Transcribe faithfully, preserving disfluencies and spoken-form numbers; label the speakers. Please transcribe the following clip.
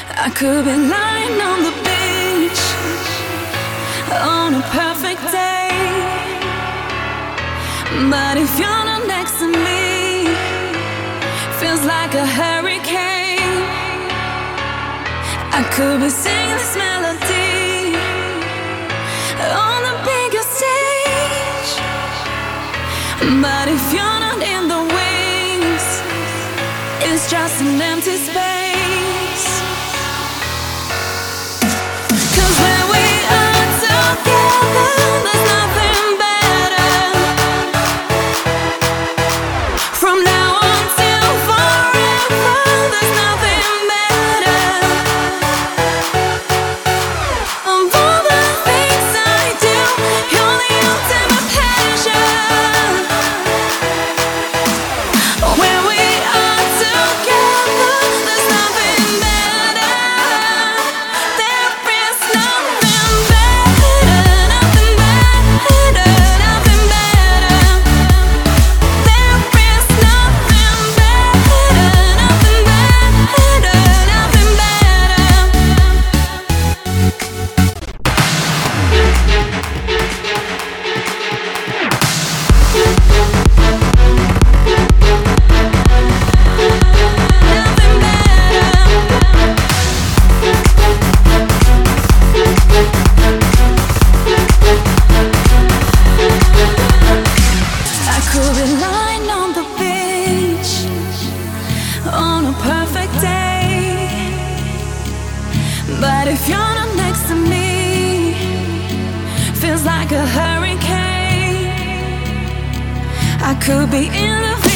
Speaker 1: I could be lying on the beach on a perfect day, but if you're not next to me, feels like a hurricane. I could be singing this melody on the biggest stage, but if you're not in the wings, it's just an empty space. But if you're not next to me, feels like a hurricane. I could be in the